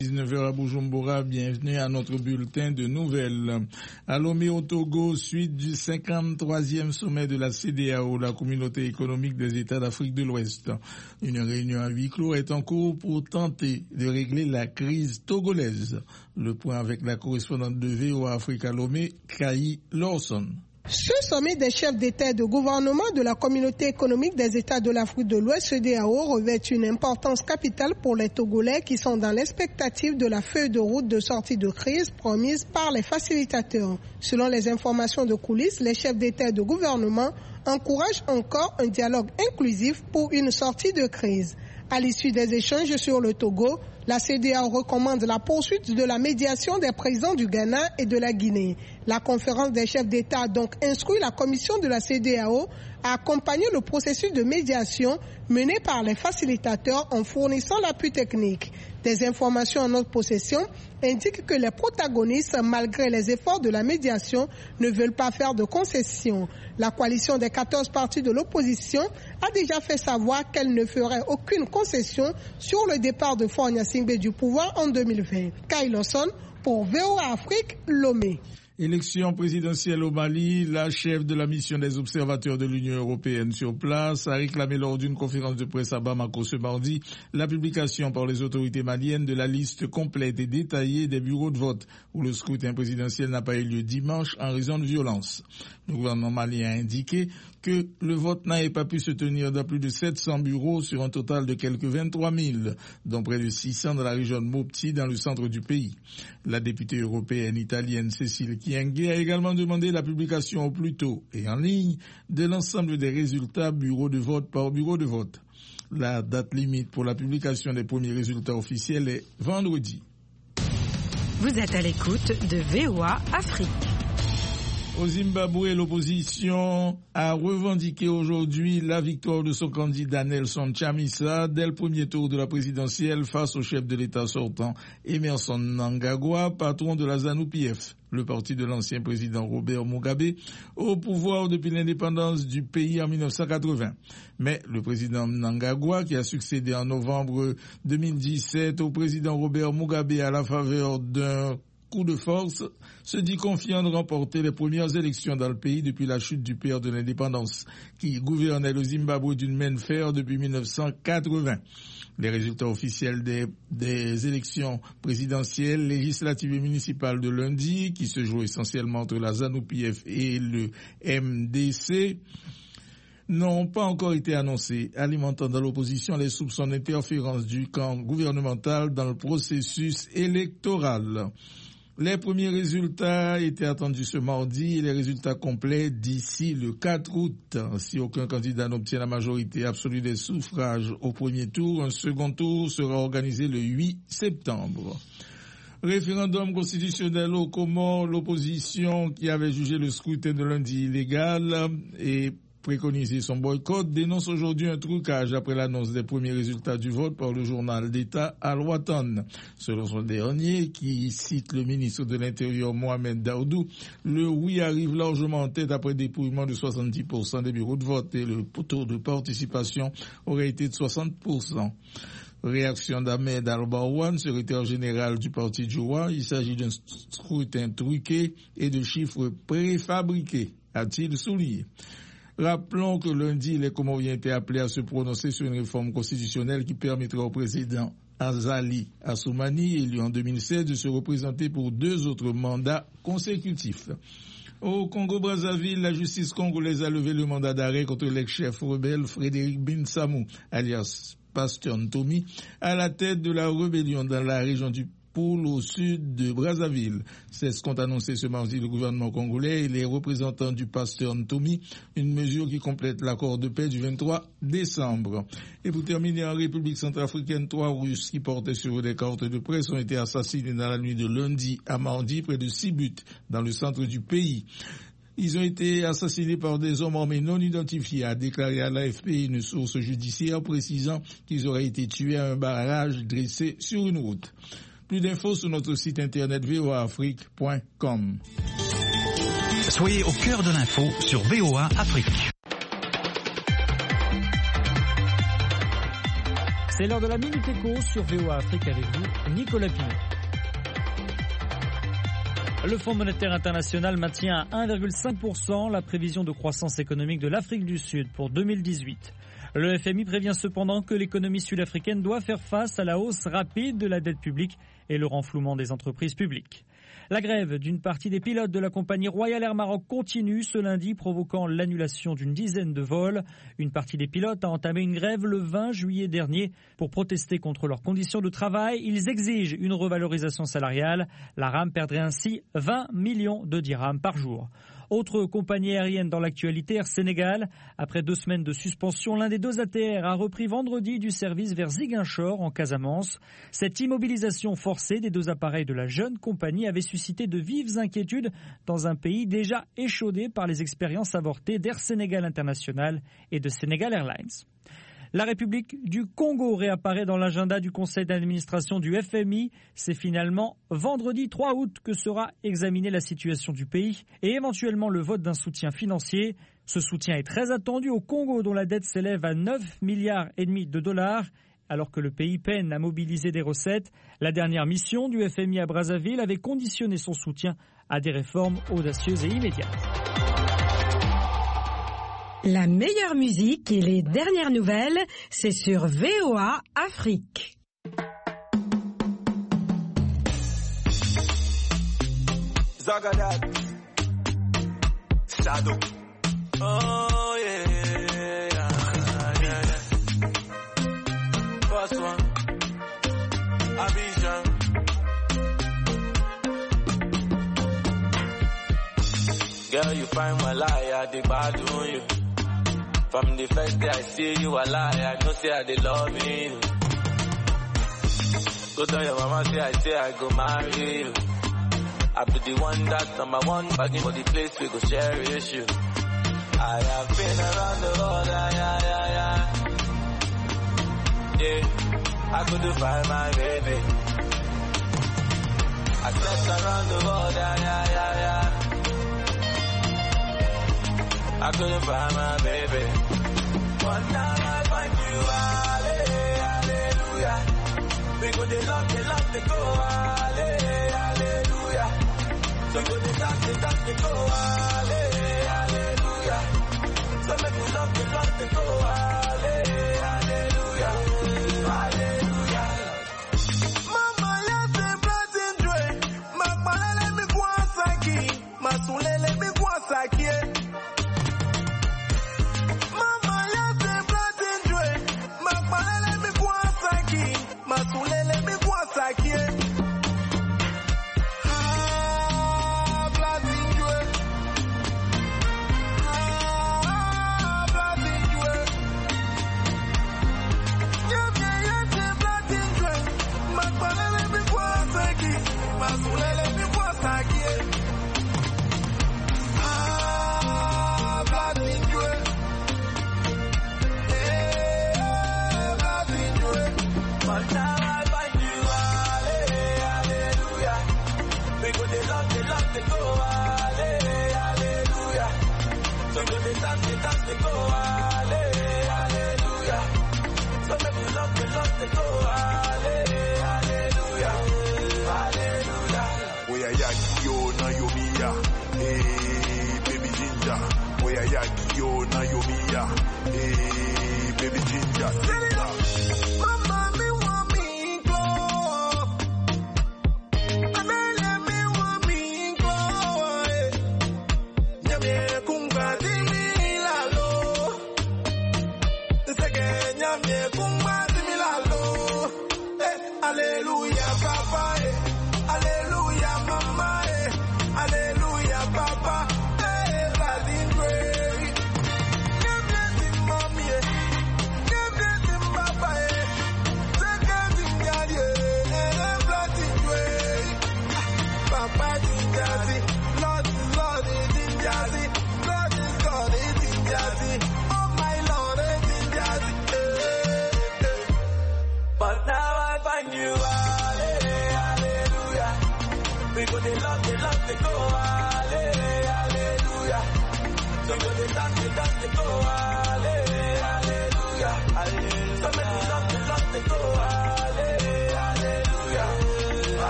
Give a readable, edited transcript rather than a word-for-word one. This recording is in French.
19h à Bujumbura, bienvenue à notre bulletin de nouvelles. À Lomé au Togo, suite du 53e sommet de la CEDEAO, la communauté économique des États d'Afrique de l'Ouest. Une réunion à huis clos est en cours pour tenter de régler la crise togolaise. Le point avec la correspondante de VOA Afrique à Lomé, Kayi Lawson. Ce sommet des chefs d'État et de gouvernement de la communauté économique des États de l'Afrique de l'Ouest, CEDEAO, revêt une importance capitale pour les Togolais qui sont dans l'expectative de la feuille de route de sortie de crise promise par les facilitateurs. Selon les informations de coulisses, les chefs d'État et de gouvernement encouragent encore un dialogue inclusif pour une sortie de crise. À l'issue des échanges sur le Togo, la CEDEAO recommande la poursuite de la médiation des présidents du Ghana et de la Guinée. La conférence des chefs d'État a donc instruit la commission de la CEDEAO à accompagner le processus de médiation mené par les facilitateurs en fournissant l'appui technique. Des informations en notre possession indiquent que les protagonistes, malgré les efforts de la médiation, ne veulent pas faire de concessions. La coalition des 14 partis de l'opposition a déjà fait savoir qu'elle ne ferait aucune concession sur le départ de Faure Gnassingbé du pouvoir en 2020. Kayi Lawson pour VOA Afrique, Lomé. Élection présidentielle au Mali, la chef de la mission des observateurs de l'Union européenne sur place a réclamé lors d'une conférence de presse à Bamako ce mardi la publication par les autorités maliennes de la liste complète et détaillée des bureaux de vote où le scrutin présidentiel n'a pas eu lieu dimanche en raison de violences. Le gouvernement malien a indiqué que le vote n'avait pas pu se tenir dans plus de 700 bureaux sur un total de quelques 23 000, dont près de 600 dans la région de Mopti dans le centre du pays. La députée européenne italienne Cécile Kyenge a également demandé la publication au plus tôt et en ligne de l'ensemble des résultats bureau de vote par bureau de vote. La date limite pour la publication des premiers résultats officiels est vendredi. Vous êtes à l'écoute de VOA Afrique. Au Zimbabwe, l'opposition a revendiqué aujourd'hui la victoire de son candidat Nelson Chamisa dès le premier tour de la présidentielle face au chef de l'État sortant Emmerson Mnangagwa, patron de la ZANU-PF, le parti de l'ancien président Robert Mugabe, au pouvoir depuis l'indépendance du pays en 1980. Mais le président Mnangagwa, qui a succédé en novembre 2017 au président Robert Mugabe à la faveur d'un coup de force, se dit confiant de remporter les premières élections dans le pays depuis la chute du père de l'indépendance, qui gouvernait le Zimbabwe d'une main de fer depuis 1980. Les résultats officiels des élections présidentielles, législatives et municipales de lundi, qui se jouent essentiellement entre la ZANU-PF et le MDC, n'ont pas encore été annoncés, alimentant dans l'opposition les soupçons d'interférence du camp gouvernemental dans le processus électoral. Les premiers résultats étaient attendus ce mardi et les résultats complets d'ici le 4 août. Si aucun candidat n'obtient la majorité absolue des suffrages au premier tour, un second tour sera organisé le 8 septembre. Référendum constitutionnel au Comores, l'opposition qui avait jugé le scrutin de lundi illégal et préconisé son boycott dénonce aujourd'hui un trucage après l'annonce des premiers résultats du vote par le journal d'État Al-Watan. Selon son dernier, qui cite le ministre de l'Intérieur Mohamed Daoudou, le oui arrive largement en tête après dépouillement de 70% des bureaux de vote et le taux de participation aurait été de 60%. Réaction d'Ahmed Al-Barwan, secrétaire général du parti Djoua. Il s'agit d'un scrutin truqué et de chiffres préfabriqués, a-t-il souligné. Rappelons que lundi, les Comoriens étaient appelés à se prononcer sur une réforme constitutionnelle qui permettra au président Azali Assoumani, élu en 2016, de se représenter pour 2 autres mandats consécutifs. Au Congo-Brazzaville, la justice congolaise a levé le mandat d'arrêt contre l'ex-chef rebelle Frédéric Binsamou, alias Pasteur Ntomi, à la tête de la rébellion dans la région du Poul au sud de Brazzaville. C'est ce qu'ont annoncé ce mardi le gouvernement congolais et les représentants du Pasteur Ntomi, une mesure qui complète l'accord de paix du 23 décembre. Et pour terminer, en République centrafricaine, 3 Russes qui portaient sur eux des cartes de presse ont été assassinés dans la nuit de lundi à mardi, près de 6 buts dans le centre du pays. Ils ont été assassinés par des hommes armés non identifiés, a déclaré à l'AFP une source judiciaire précisant qu'ils auraient été tués à un barrage dressé sur une route. Plus d'infos sur notre site internet voaafrique.com. Soyez au cœur de l'info sur VOA Afrique. C'est l'heure de la Minute Éco sur VOA Afrique avec vous, Nicolas Pinot. Le Fonds monétaire international maintient à 1,5% la prévision de croissance économique de l'Afrique du Sud pour 2018. Le FMI prévient cependant que l'économie sud-africaine doit faire face à la hausse rapide de la dette publique et le renflouement des entreprises publiques. La grève d'une partie des pilotes de la compagnie Royal Air Maroc continue ce lundi, provoquant l'annulation d'une dizaine de vols. Une partie des pilotes a entamé une grève le 20 juillet dernier pour protester contre leurs conditions de travail. Ils exigent une revalorisation salariale. La RAM perdrait ainsi 20 millions de dirhams par jour. Autre compagnie aérienne dans l'actualité, Air Sénégal. Après 2 semaines de suspension, l'un des 2 ATR a repris vendredi du service vers Ziguinchor en Casamance. Cette immobilisation forcée des 2 appareils de la jeune compagnie avait suscité de vives inquiétudes dans un pays déjà échaudé par les expériences avortées d'Air Sénégal International et de Sénégal Airlines. La République du Congo réapparaît dans l'agenda du conseil d'administration du FMI. C'est finalement vendredi 3 août que sera examinée la situation du pays et éventuellement le vote d'un soutien financier. Ce soutien est très attendu au Congo dont la dette s'élève à 9,5 milliards de dollars. Alors que le pays peine à mobiliser des recettes, la dernière mission du FMI à Brazzaville avait conditionné son soutien à des réformes audacieuses et immédiates. La meilleure musique et les dernières nouvelles, c'est sur VOA Afrique. Zagadat, Shadow. Oh yeah, yeah. First one, Abidjan. Girl, you find my lie, they bad on you. From the first day I see you a lie, I know say I they love you. Go tell your mama say I go marry you. I be the one that's number one, begging for the place we go cherish you. I have been around the world, yeah. I couldn't find my baby. I slept around the world, yeah. I couldn't find my baby. But now I find you, hallelujah. We go they love, they go, hallelujah. So go they dance, they go, hallelujah. So make we love, they go, hallelujah. Hallelujah. Mama, yes, a blessing, Dre. Makmalele mi kwa saki, masulele mi kwa saki. Masulele mi kwa sakie. Blazinjwe. Blazinjwe. Nyamye yete blazinjwe. Masulele mi kwa saki. Masulele mi kwa sakie. Blazinjwe. But now I find you, hallelujah. We go they love, they go, hallelujah. So go they dance, they go, hallelujah. So make we love, they go, hallelujah. Hallelujah. Oya yaki yo na yomiya, hey baby ginger. Oya yaki yo na yomiya, hey baby ginger. Hallelujah, Papa, hallelujah, Mama, hallelujah, Papa, Blazinjwe. Give blessing, Mommy, give blessing, Papa, second Daddy, Blazinjwe. Papa, Jinjazi, Lord is Jinjazi, God is Jinjazi, oh my Lord is Jinjazi. But now I find you, hallelujah. We go they love, they go, hallelujah. So go they dance, they go, hallelujah.